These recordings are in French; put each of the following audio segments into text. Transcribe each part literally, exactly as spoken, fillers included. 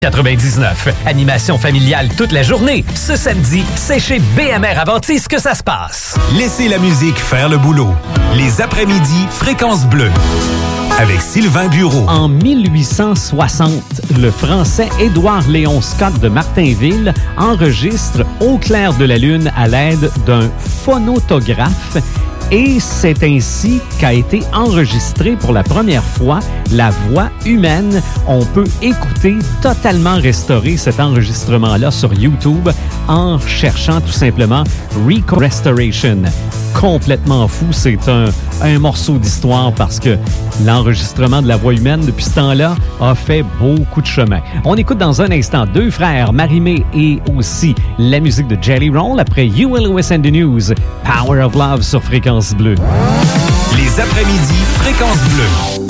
quatre-vingt-dix-neuf. Animation familiale toute la journée. Ce samedi, c'est chez B M R Aventis que ça se passe. Laissez la musique faire le boulot. Les après-midi, Fréquence Bleue. Avec Sylvain Bureau. En mille huit cent soixante, le Français Édouard Léon Scott de Martinville enregistre Au clair de la lune à l'aide d'un phonotographe. Et c'est ainsi qu'a été enregistrée pour la première fois la voix humaine. On peut écouter totalement restauré cet enregistrement-là sur YouTube en cherchant tout simplement Reco Restoration. Complètement fou, c'est un, un morceau d'histoire parce que l'enregistrement de la voix humaine depuis ce temps-là a fait beaucoup de chemin. On écoute dans un instant deux frères, Marie-Mé et aussi la musique de Jelly Roll après Huey Lewis and the News, Power of Love sur Fréquence Bleue. Les après-midi, Fréquence Bleue.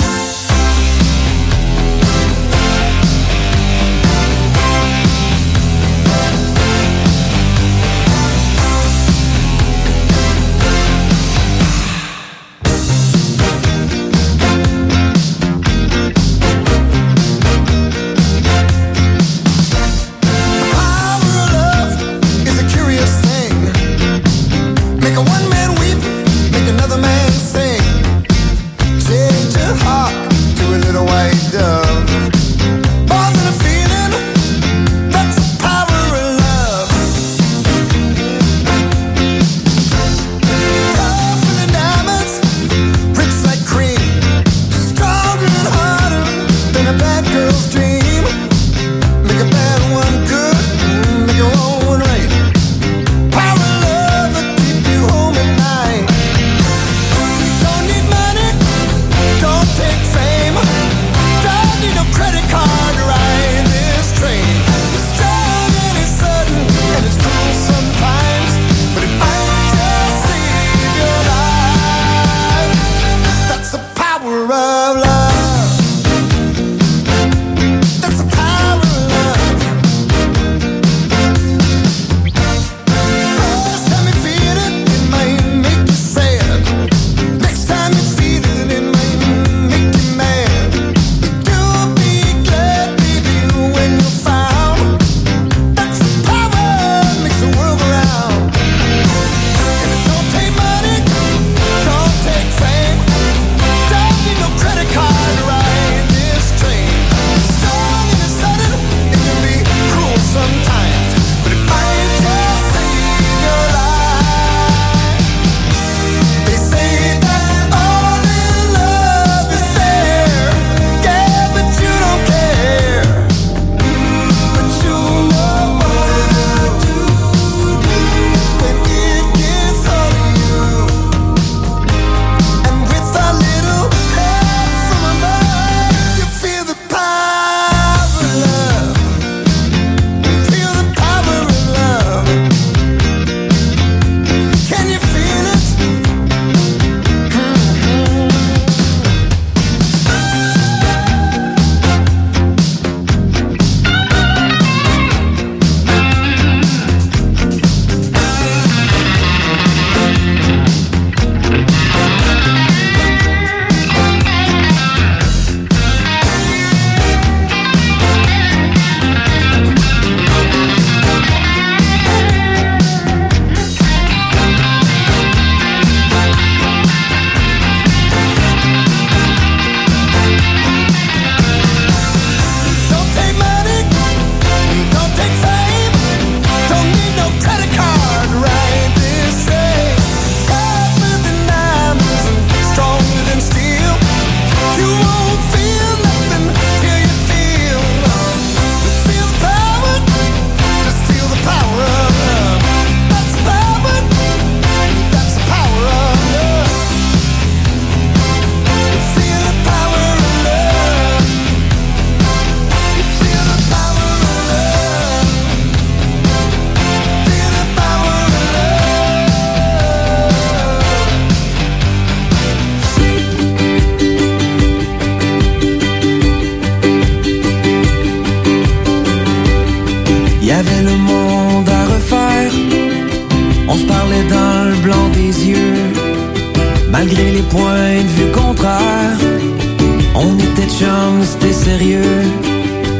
malgré les points de vue contraires. On était chums, c'était sérieux.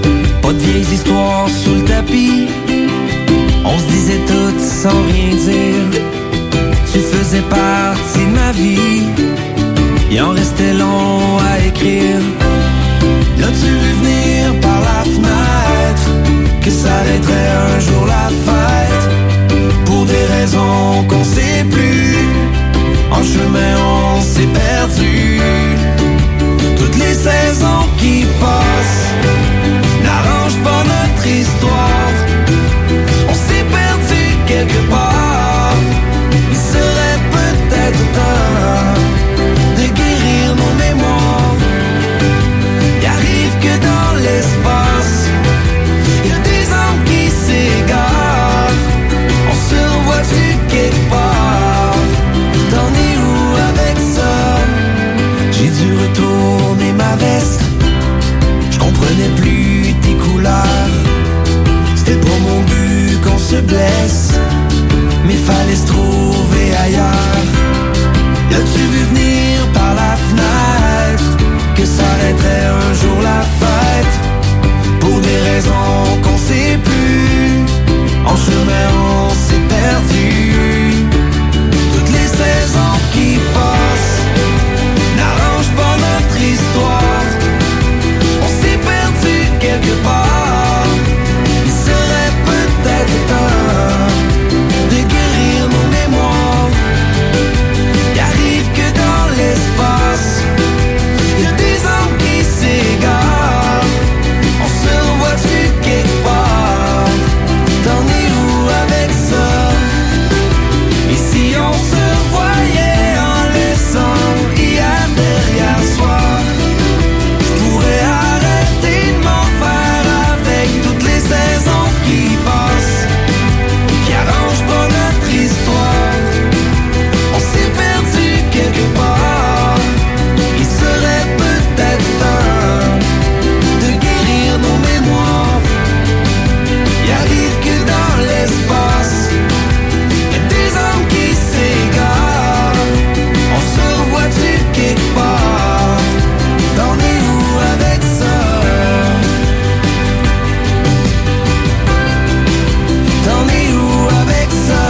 Pas de vieilles histoires sous le tapis. On se disait tout sans rien dire. Tu faisais partie de ma vie. Il en restait long à écrire. L'as-tu vu venir par la fenêtre? Que s'arrêterait un jour la fête. Pour des raisons qu'on sait plus. En chemin on s'est perdu. Toutes les saisons qui passent n'arrangent pas notre histoire. On s'est perdu quelque part. Il serait peut-être temps de guérir nos mémoires. Il arrive que dans l'espace il y a des âmes qui s'égarent. On se revoit-tu quelque part? T'en es où avec ça? J'ai dû retourner ma veste. Je comprenais plus tes couleurs. C'était pas mon but qu'on se blesse, mais fallait se trouver ailleurs. L'as-tu vu venir par la fenêtre? Que s'arrêterait un jour la fête. Pour des raisons qu'on sait plus. En chemin on s'est perdu. Toutes les saisons qui passent n'arrangent pas notre histoire. On s'est perdu quelque part. Il serait peut-être temps de guérir nos mémoires. Il arrive que dans l'espace il y a des âmes qui s'égarent. On se revoit-tu quelque part? T'en es où avec ça? Et si on se revoyait en laissant hier derrière soi? Je pourrais arrêter de m'en faire avec toutes les saisons qui passent, qui arrangent pas notre histoire. On s'est perdu quelque part. Il serait peut-être temps de guérir nos mémoires. Il arrive que dans l'espace il y a des âmes qui s'égarent. On se revoit-tu quelque part? T'en es où avec ça? T'en es où avec ça?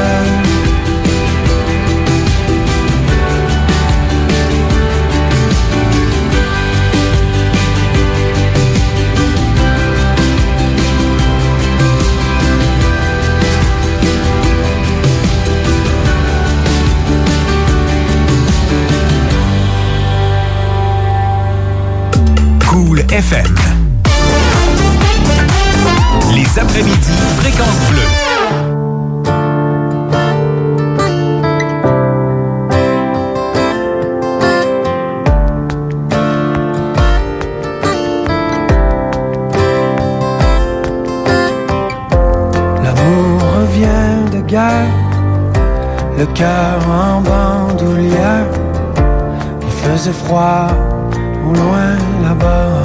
Cool F M. Les après-midi Fréquence Bleue. L'amour revient de guerre, le cœur en bandoulière. Il faisait froid au loin là-bas.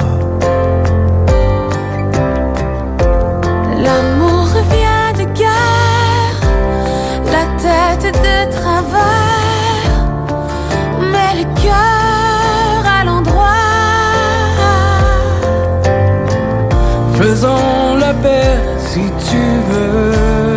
L'amour revient de guerre, la tête de travers, mais le cœur à l'endroit. Faisons la paix si tu veux.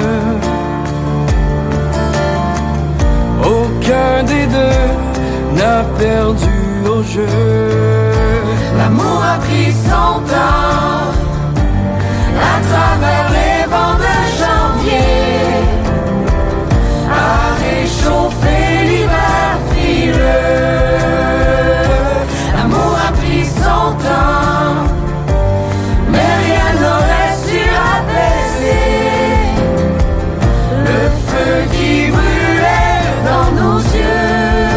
Aucun des deux n'a perdu au jeu. L'amour a pris son temps à travers les vents de janvier, à réchauffer l'hiver frileux. L'amour a pris son temps, mais rien n'aurait su apaiser le feu qui brûlait dans nos yeux.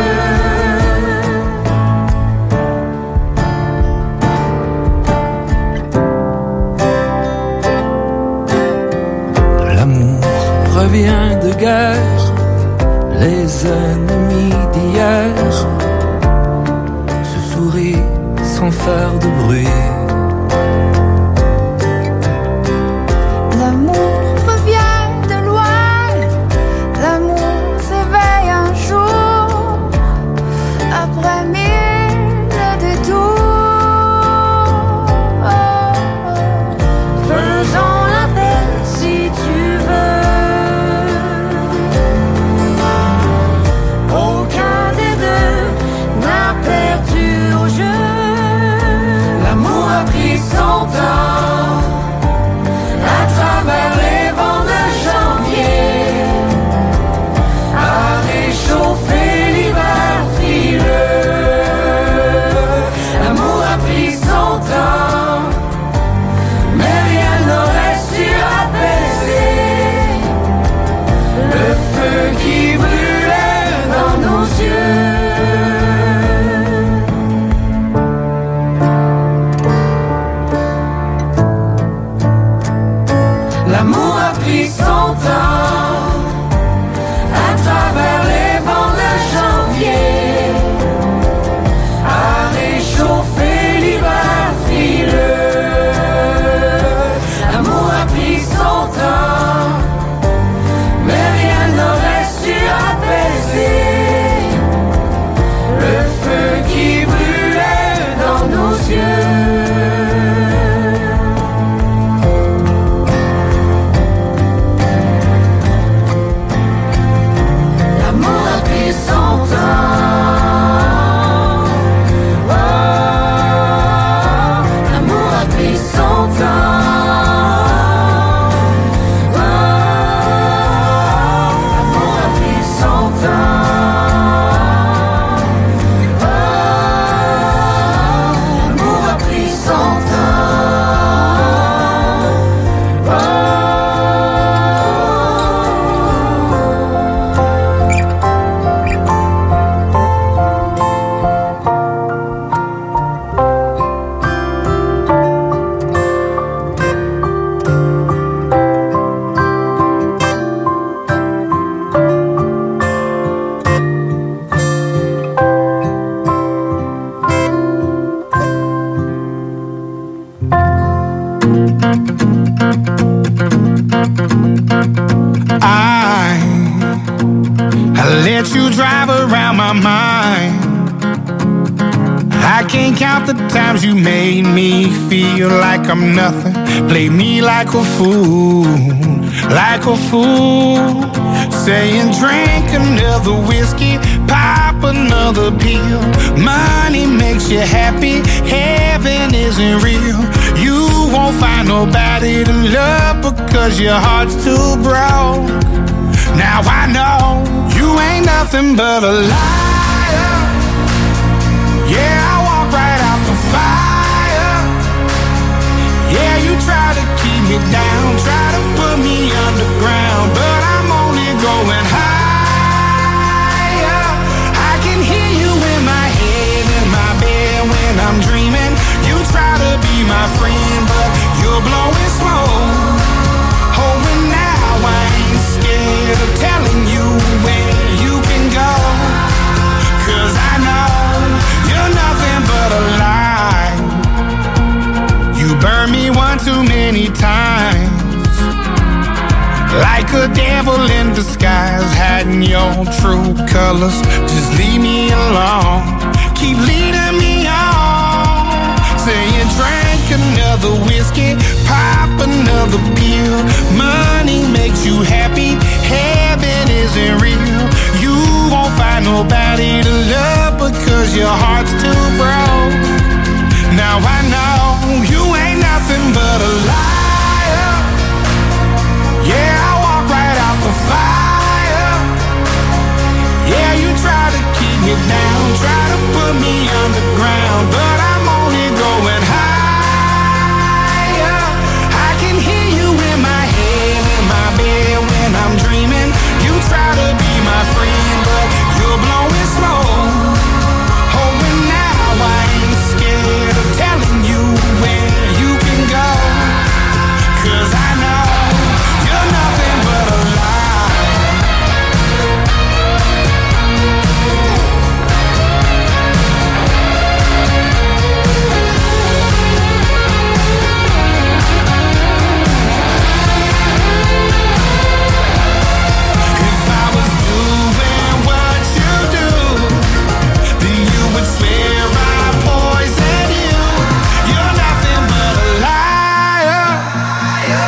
Revient de guerre, les ennemis d'hier se sourient sans faire de bruit. L'amour revient de loin, l'amour s'éveille un jour, après mille détours. pris son temps à travers les vents de janvier, à réchauffer l'hiver frileux. L'amour a pris son temps, mais rien n'aurait su apaiser le feu qui brûlait dans nos yeux. The times you made me feel like I'm nothing, play me like a fool, like a fool, saying drink another whiskey, pop another pill, money makes you happy, heaven isn't real, you won't find nobody to love because your heart's too broke. Now I know you ain't nothing but a liar, yeah, I walk right out the fire. Yeah, you try to keep me down, try to put me underground, but I'm only going higher. I can hear you in my head, in my bed when I'm dreaming. You try to be my friend, but you're blowing smoke. Oh, and now I ain't scared of telling you where you can go, 'cause I know you're nothing but a lie. You burned me one too many times, like a devil in disguise, hiding your true colors. Just leave me alone, keep leading me on, saying drink another whiskey, pop another pill, money makes you happy, heaven isn't real, you won't find nobody to love because your heart's too broke. Now I know you ain't nothing but a lie.